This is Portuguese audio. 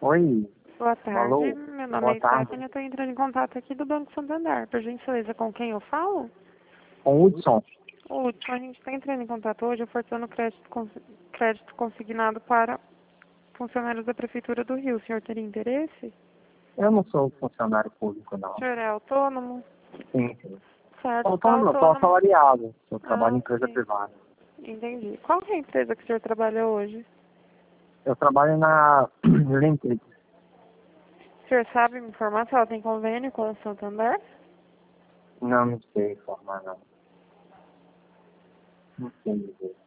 Oi, Boa tarde, alô, meu nome boa é tarde. Stephanie, eu estou entrando em contato aqui do Banco Santander. Por gentileza, com quem eu falo? Com Hudson. Último, a gente está entrando em contato hoje ofertando crédito consignado para funcionários da Prefeitura do Rio. O senhor teria interesse? Eu não sou funcionário público, não. O senhor é autônomo? Sim, sim. Certo, está Autônomo, eu sou autônomo. assalariado. Eu trabalho em Ah, empresa sim. privada. Entendi. Qual que é a empresa que o senhor trabalha hoje? Eu trabalho na Linked. O senhor sabe me informar se ela tem convênio com o Santander? Não sei informar, não. Não sei dizer.